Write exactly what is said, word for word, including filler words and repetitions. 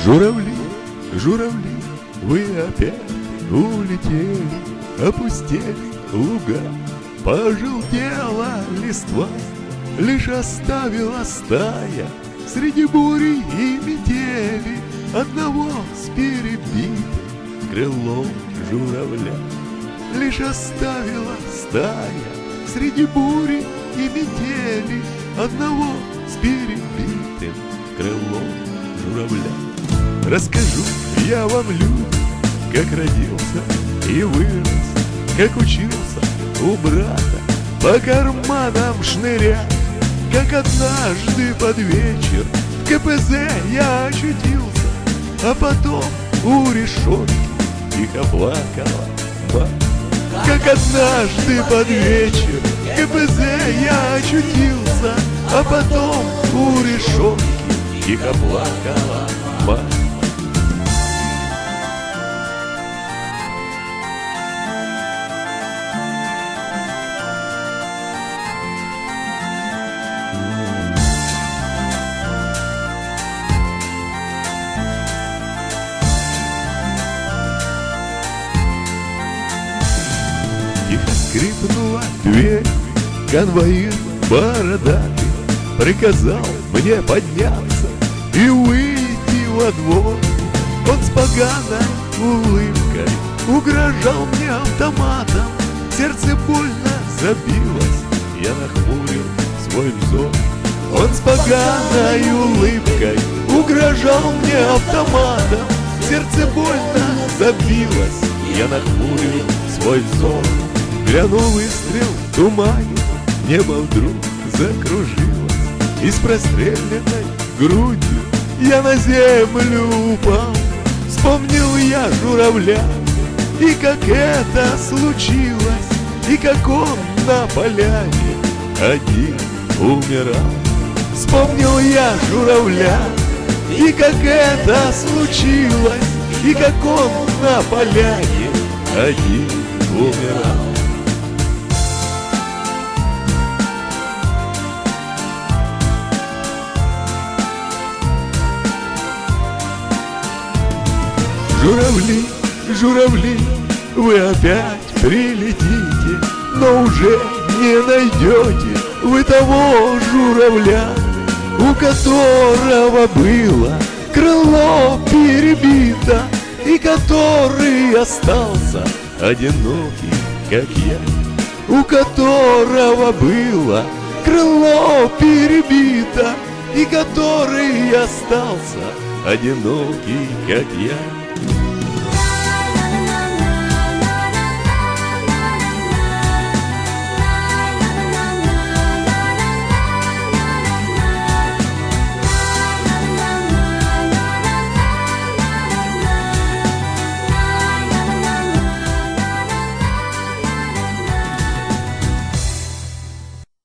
Журавли, журавли, вы опять улетели, опустели луга, пожелтела листва, лишь оставила стая среди бури и метели одного с перебитым крылом журавля. Лишь оставила стая среди бури и метели одного с перебитым крылом журавля. Расскажу я вам, люди, как родился и вырос, как учился у брата по карманам шнырять, как однажды под вечер в ка пэ зэ я очутился, а потом у решетки тихо плакала мать. Как однажды под вечер в ка пэ зэ я очутился, а потом у решетки тихо плакала мать. Тихо скрипнула дверь, конвоир бородатый приказал мне подняться и выйти во двор. Он с поганой улыбкой угрожал мне автоматом, сердце больно забилось, я нахмурил свой взор. Он с поганой улыбкой угрожал мне автоматом, сердце больно забилось, я нахмурил свой взор. Глянул выстрел в тумане, небо вдруг закружилось, и с простреленной грудью я на землю упал. Вспомнил я журавля, и как это случилось, и как он на поляне один умирал. Вспомнил я журавля, и как это случилось, и как он на поляне один умирал. Журавли, журавли, вы опять прилетите, но уже не найдете вы того журавля, у которого было крыло перебито, и который остался одинокий, как я. У которого было крыло перебито, и который остался одинокий, как я.